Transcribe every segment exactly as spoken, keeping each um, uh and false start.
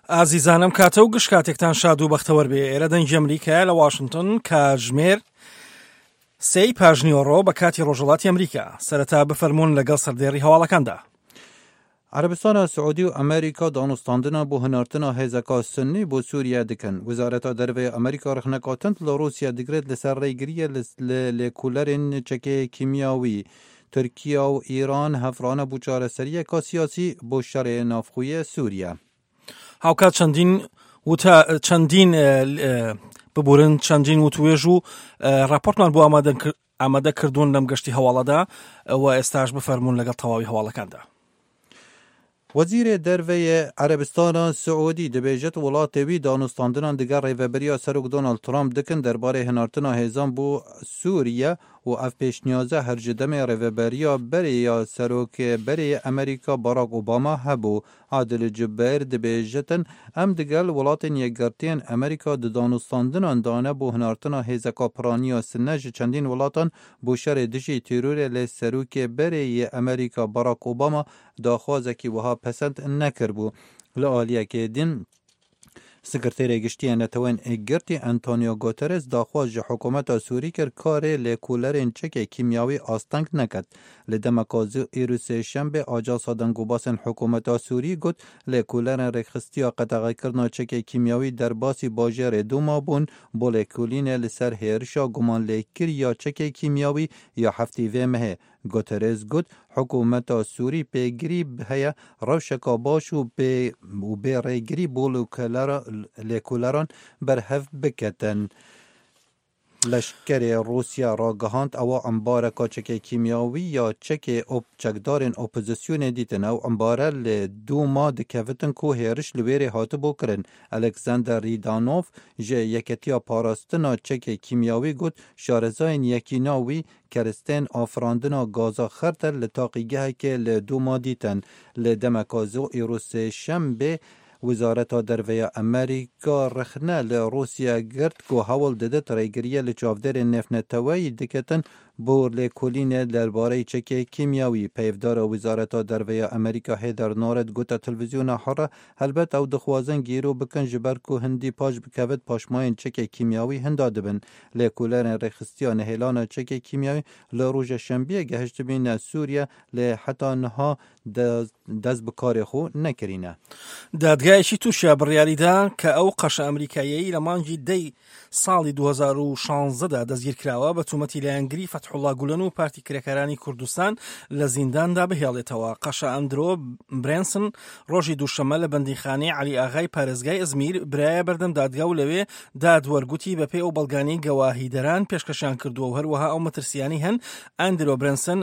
ئازیزانم کاتە و گشت کاتێکتان شاد و بەختەوەر بێ. ئێرە دەنگی ئەمریکایە لە واشنگتن کاتژمێر سێی پاژنیۆڕۆ بە کاتی ڕۆژهەڵاتی ئەمریکا. سەرەتا بفەرمونون لەگەڵ سەردێڕی هەواڵەکاندا. عربستان سعودی و ئەمریکا دانوستاندنا بۆ هەناردنا هێزەکە سنی بۆ سووریا دکن. وزارەتا دەرەوەی ئەمریکا ڕخنەکاتند لە رووسیا دەگرێت لەسەر ڕێگریە لە لێکولەرên چەکێ کیمیاوی. تورکیا و ئیران هەفرانە بوو چارەسەریەکە سیاسی بۆ شەڕێ ناوخۆیە سووریا. هاوکات چەندین وتە چەندین ببورن چەندین وتوێژ و راپۆرتمان بۆ ئامادە کردوون لەم گەشتی هەواڵەدا و ئێستاش بفەرمونون لەگەڵ تەواوی هەواڵەکاندا. وەزیرێ دەرەوەی عەرەبستانە سعودی دەبێژێت وڵاتێوی دانوستاندنان دەگەر ڕێڤەبەریا سەرۆک دۆناڵد ترامپ دکن دەربارەی هەناردنا هێزان بۆ سووریا و ئەف پێشنیازە هەرجدەمێ ڕێڤەبەریا بەرەیە سەرۆکێ بەرەیە ئەمریکا باراک ئۆباما هەبوو. عادل جبەر دەبێژێتن ئەم دەگەل وڵاتên یەکگرتوین ئەمریکا di danûstandinan dane بۆ هەناردنا هێزەکە پڕانیە سنە ji çendîn welatan بۆ şerê dijî tîrorê lê serokê berê ئەمریکا باراک ئۆباما daxwazekî wiha pesend nekiribû. Li aliyekê din Sekretêrê Giştî Netewên Yekgirtî Antonio Guterres daxwaz ji hikûmeta Sûrî kir karê lêkolêrên çekê kîmyawî asteng neket. Li demeka Êrûsê şembe Ajasa Dengûbasên hikûmeta Sûrî got lêkolêrên rêxistiya qeteqekirina çekê kîmyawî derbasî bajêrê Dûma bûn bo lêkolînê li ser hêrişa gumanlêkiriya çekê kîmyawî ya heftê vê mehê. Guterres got hikûmeta Sûrî pêgirî heye rewşeka baş û bê rêgirî bo lêkoleran berhev biketin. Leşkerê Rûsya ragihand ewa embareka çekê kîmyawî ya çekê çekdarên opozisyonê dîtin. Ew embare li Dûma dikevitin ku hêriş li wêrê hatibû kirin. Alexander Ridanov ji Yeketiya Parastina çekê kîmyawî got şarezayên yekîna wî keristên afirandina gaza xerter li taqîgehekê li Dûma dîtin. Li demeka Êrûsê şembe Wizareta Derveya Amerika rexne li Rûsya girt ku hewl didit rêgiriye li çavderên nefneteweyî diketin bo lêkolînê derbareyê çekê kîmyawî. Peyvdara Wizareta Derveya Amerika Heather Nauert gote televîzyona here helbet ew dixwazin gêro bikin ji ber ku hindî paş bikevit paşmayên çekê kîmyawî hinda dibin. Lêkolêrên rêxistiya nehêlana çekê kîmyawî li roja şembiyê gehişt dibîne Sûriya lê heta niha dest bi karê xwe nekirîne. دادگایەکی تووشیا بڕیاریدا کە ئەو قەشە ئەمریکاییەی لە مانگی دەی ساڵی دوو هەزار و شانزدەدا دەستگیر کراوە بە تومەتی لایەنگری فەتحوڵا گولەن و پارتی کرێکەرانی کوردستان لە زینداندا بهێڵێتەوە. قەشە ئەندرۆ برێنسن ڕۆژی دووشەمە لە بەندیخانەی عەلی ئاغای پارێزگای ئەزمیر برایە بەردەم دادگا و لەوێ دادوەرگوتی بەپێی ئەو بەڵگانەی گەواهیدەران پێشکەشیان کردووە و هەروەها ئەو مەترسیانی هەن ئەندرۆ برێنسن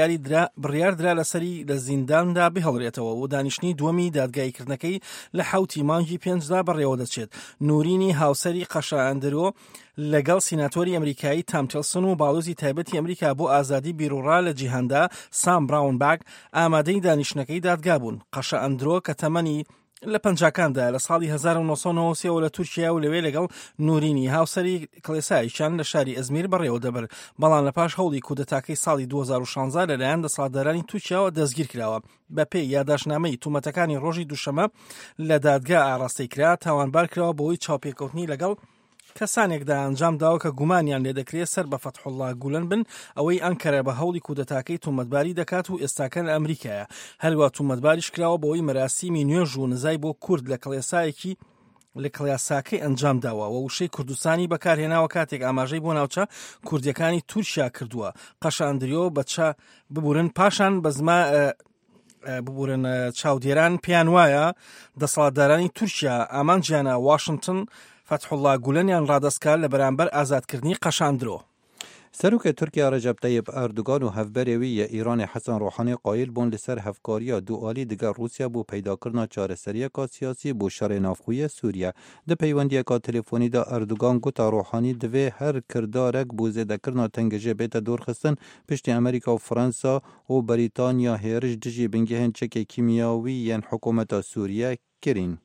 بڕیاردرا لەسەری لە زینداندا بهێڵێتەوە و دانیشتنی دووەمی دادگایکردنەکەی لە حوتی مانگی پێنجدا بەڕێوە دەچێت. نورینی هاوسەری قەشە ئەندرۆ لەگەڵ سیناتۆری ئەمریکایی تام تیلسن و باڵوزی تایبەتی ئەمریکا بۆ ئازادی بیرروڕا لە جیهاندا سام براونباگ ئامادەی دانیشتنەکەی دادگا بوون. قەشە ئەندرۆ کە تەمەنی لە پەنجاکاندا لە ساڵی هەزار و نۆسەد و نۆ سێ لە تورکیا و لەوێ لەگەڵ نورینی هاوسەری کڵێسایشان لە شاری ئەزمیر بەڕێوە دەبر. بەڵام لە پاش هەوڵی کودەتاکەی ساڵی دوو هەزار و شانزدە لەلایەن دەسەڵاتدارانی تورکیاوە دەستگیر کراوە. بەپێی یادداشتنامەی تومەتەکانی ڕۆژی دووشەمە لە دادگا ئاڕاستەی کرا تاوانبار کراوە بۆی چاوپێکەوتنی لەگەڵ کەسانێکدا ئەنجام داوە کە گومانیان لێ دەکرێت سەر بە فەتحوڵا گولەن بن ئەوەی ئەنکەرە بە هەوڵی کودەتاکەی تومەتباری دەکات و ئێستاکە لە ئەمریکایە. هەروە تومەتباریش کراوە بۆەوەی مەراسیمی نوێژ و نزای بۆ کورد لە کڵێسایەکی لە کڵێساکەی ئەنجام داوە و وشەی کوردستانی بەکارهێناوە کاتێک ئاماژەی بۆ ناوچە کوردیەکانی تورکیا کردووە. قەشە ئەندرۆ بەچە ببورن پاشان بەزما ببورن چاودێران پیان وایە دەسەڵاتدارانی تورکیا ئامانجیانە واشنگتن فەتحوڵا گولەنیان ڕادەستکار لە بەرامبەر ئازادکردنی قەشە ئەندرۆ. سەرۆکە تورکیا ڕەجەب تەیب ئەردوگان و هەڤبەرێوی یە ئیرانی حەسەن ڕۆحانی قایل بوون لەسەر هەفکاریە دووئالی دەگەڵ رووسیا بۆ پەیداکردنا چارەسەریەکە سیاسی بۆ شەڕێ ناوخۆیە سووریا. دە پەیوەندیەکە تەلەفۆنیدا ئەردوگان گوتا ڕۆحانی دەوێ هەر کردارێک بۆ زێدەکردنا تەنگەژێ بێتە دۆرخستن پشتی ئەمریکا و فەرەنسا و بەریتانیا هێرش دژی بنگەهێن چەکێ کیمیاوی یان حکوومەتە سووریا کرین.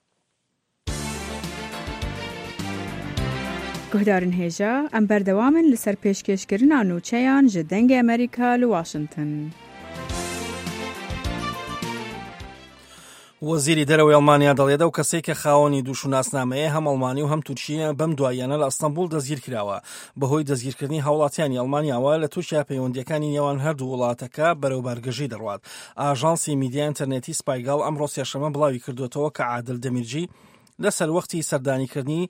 گهدارن هێژە ئەم بەردەوامن لەسەر پێشکەشکردنا نووچەیان ji dengê ئەمریکا li Washington. وەزیری دەرەوەی ئەڵمانیا دەڵێت ئەو کەسێک کە خاوەنی دووشناسنامەیە هەم ئەڵمانی و هەم تورکیە بەم دواییانە لە ئەستەمبول دەستگیر کراوە بەهۆی دەستگیرکردنی هاوڵاتیانی ئەڵمانیاوە لە تورکیا پەیوەندیەکانی نێوان هەردوو وڵاتەکە بەرەو بارگەژی دەڕوات. ئاژانسی میدیا ئینتەرنێتی سپایگاڵ ئەمڕۆ سێشەممە بڵاوی کردوێتەوە کە عادل دەمیرجی لەسەر وەختی سەردانیکردنی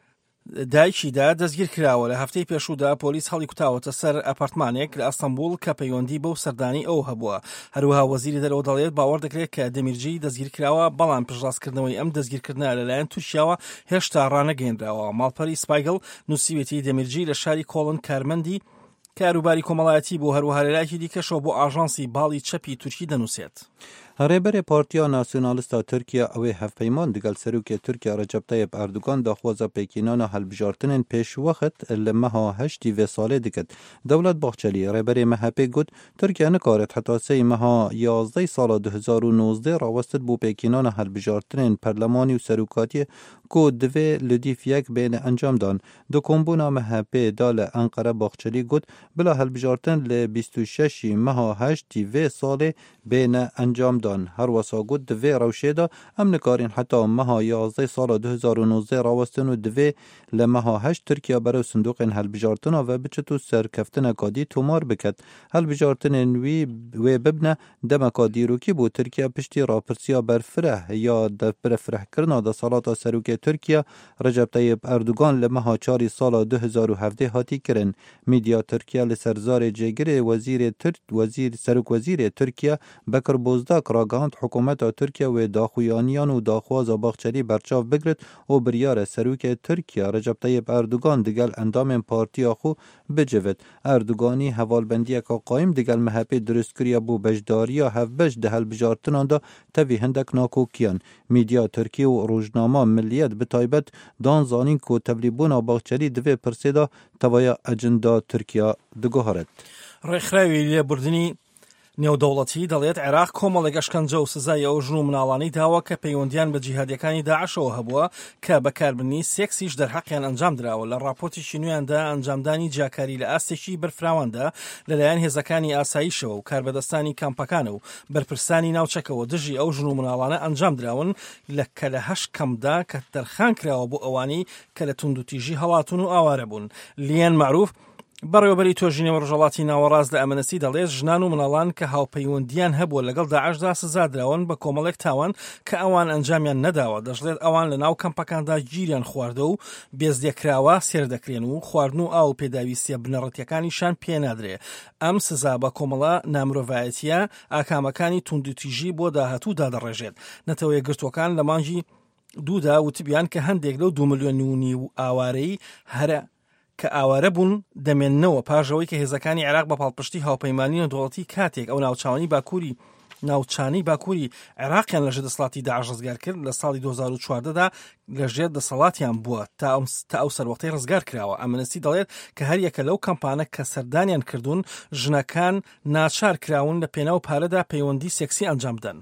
دایکیدا دەستگیر کراوە. لە هەفتەی پێشوودا پۆلیس هەڵی کوتاوەتە سەر ئەپارتمانێک لە ئەستەمبول کە پەیوەندی بەو سەردانی ئەو هەبووە. هەروەها وەزیری دەرەوە دەڵێت باوەڕ دەکرێت کە دەمیرجی دەستگیر کراوە، بەڵام پشتڕاستکردنەوەی ئەم دەستگیرکردنە لەلایەن تورکیاوە هێشتا ڕانەگەیەنراوە. ماڵپەری سپایگڵ نووسیوێتی دەمیرجی لە شاری کۆڵن کارمەندی کاروباری کۆمەڵایەتی بۆ هەروەها لەلایەکی دیکەشەوە بۆ ئاژانسی باڵی چەپی تورکی دەنووسێت. هەڕێبەرێ پارتیا ناسیۆنالیستا تورکیا ئەوەی هەفپەیمان دەگەڵ سەرۆکی تورکیا ڕەجەب تایب ئەردوغان داخوازە پێکینانە هەڵبژارتنên پێشوەخت لە مەها هەشتی vê salê dikit. Dewlet Bahçeli rêberê M H P got Tirkiye nikaret heta sey meha yazdeh sala du hezar û nôzdeh rawestit bû pêkînana hevbijartinên perlemanî û serokatiyê ku divê li dîf yek bêne encam dan. Di kombûna M H P da li Enqere Bahçeli got bila hevbijartin li bîst û şeşî meha heştî vê salê bêne encam dan. Her wesa got divê rewşê da em nikarin heta meha yazdeh sala du hezar û nôzdeh rawestin û divê li meha heşt Tirkiye berew sindoqên helbijartina ve biçit û serkeftineka dî tomar biket. Helbijartinên wî wê bibne demeka dîrokî bû Tirkiye piştî rapirsiya berfireh ya berfirehkirina desalata serokê Tirkiye Recep Tayyip Erdogan li meha çarî sala du hezar û hevdeh hatî kirin. Medya Tirkiye li ser zarê cêgirê wezîrê Türk wezîr serok wezîrê Tirkiye Bekir Bozdak ragihand hikûmeta Tirkiye wê daxuyaniyan û daxwaza Bahçelî berçav bigirit û biryara serokê Tirkiye Recep Tayyip Erdogan digel endamên partiya xwe bicivit. Erdoganî hevalbendiyeka qayîm digel M H P durustkiriye bû bejdariya hevbeş di helbijartinan da tevî hindek nakokiyan. Medya Tirkiye û rojnama Milliyet bi taybet dan zanîn ku tevlîbûna Bahçelî divê pirsê da tevaya ejenda Tirkiye diguharet. ڕێکخراوی لێبوردنی نێودەوڵەتی دەڵێت عێراق کۆمەڵێک ئەشکەنجە و سزای ئەو ژن و مناڵانەی داوە کە پەیوەندیان بە جیهادیەکانی داعشەوە هەبووە کە بەکاربردنی سێکسیش دەرحەقیان ئەنجام درراوە. لە راپۆرتێکی نوێیاندا ئەنجامدانی جیاکاری لە ئاستێکی بەرفراواندا لەلایەن هێزەکانی ئاساییشەوە و کاربەدەستانی کامپەکانە و بەرپرسانی ناوچەکەوە دژی ئەو ژن و مناڵانە ئەنجام دراون لە کە لە هەشت کەمدا کە دەرخان کراوە بۆ ئەوانەی کە لە توندوتیژی هەڵاتون و ئاوارە بوون. لیان معروف بەڕێوەبەری تۆژینەوە ڕۆژهەڵاتی ناوەڕاست لە ئەمەنەسی دەڵێت ژنان و مناڵان کە هاوپەیوەندیان هەبووە لەگەڵ داعشدا سزادراون بە کۆمەڵێک تاوان کە ئەوان ئەنجامیان نەداوە. دەژڵێت ئەوان لە ناو کەمپەکاندا گیریان خواردە و بێزدێکراوە سێر دەکرێن و خواردن و ئاو پێداویستیە بنەڕەتیەکانیشان پێنادرێ. ئەم سزا بە کۆمەڵە نامرۆڤایەتیە ئاکامەکانی توندوتیژی بۆ داهاتوو دادەڕێژێت. نەتەوە یەکگرتوەکان لە مانگی دوودا وتبیان کە هەندێک لەو دو ملیۆن و نیو ئاوارەی هەرە کە ئاوارە بوون دەمێننەوە پاژەوەی کە هێزەکانی عێراق بە پاڵپشتی هاوپەیمانی نێودەوڵەتی کاتێک ئەو ناوچانی باکووری ناوچانی باکووری عێراقیان لەژێر دەسەڵاتی داعش ڕزگار کرد لە ساڵی دوو هەزار و چواردەدا لەژێر دەسەڵاتیان بووە تا ئەو سەروەختەی ڕزگار کراوە. ئەمنەستی دەڵێت کە هەر یەکە لەو کەمپانە کە سەردانیان کردوون ژنەکان ناچار کراون لە پێناو پارەدا پەیوەندی سێکسی ئەنجام بدەن.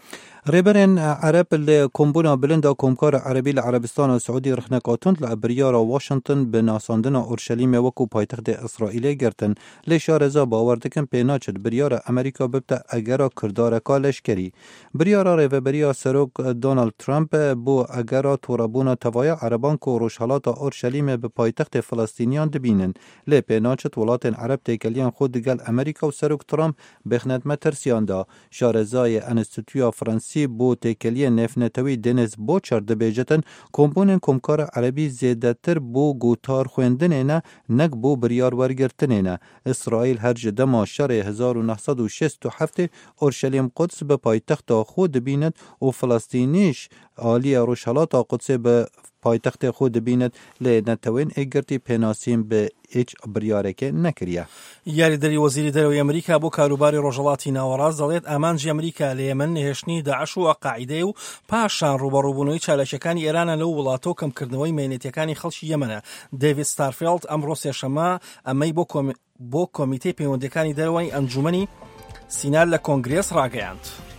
رێبەرێن عەرەب لە کۆمبوونا بلندا کۆمکارە عەرەبی لە عەرەبستانە سعودی ڕخنەکاتوند لە بریارە واشنگتن بە ناساندنا ئورشەلیمێ وەکو پایتەختی ئیسرائیلê girtin. Lê şareza bawer dikin pê naçit biryara Amerîka bibte egera kirdareka leşkerî. Biryara rêveberiya serok Donald Trump bû egera torabûna tevaya Ereban ku rojhelata Orşelîmê bi paytextê Filistîniyan dibînin. Lê pê naçit welatên Ereb têkeliyan xwe digel Amerîka û serok Trump bêxnetme tirsiyan da. Şarezayê Enstitûya Fransî بۆ تێکەلیە نێفنەتەوەی دێنێز بۆچەر دەبێژێتن کۆمپۆنên کۆمکارە عەرەبی زێدەتر بۆ گوتار خوێندنێنە نەک بۆ بریار وەرگرتنێنە. ئیسرائیل هەر ji dema şerê hezar û neh sed û şêst û heftê Orşelîm Quds bi paytexta xwe dibînet û Filistînîş aliya Rojhelata Qudsê bi paytextê xwe dibînet lê netewên êgirtî pênasîn bi هیچ بریارێکێ نەکریە. یاریدەری وەزیری دەرەوەی ئەمریکا بۆ کاروباری ڕۆژهەڵاتی ناوەڕاست دەڵێت ئامانجی ئەمریکا لە یەمەن نەهێشتنی داعش و ئەقاعیدە و پاشان ڕوبەڕووبوونەوەی چالەکیەکانی ئێرانە لەو وڵاتە و کەمکردنەوەی مێنێتیەکانی خەڵکی یەمەنە. دەیڤید ستارفیلد ئەمڕۆ سێشەممە ئەمەی بۆ کۆمیتەی پەیوەندیەکانی دەرەوەی ئەنجومەنی سینات لە کۆنگرێس ڕاگەیاند.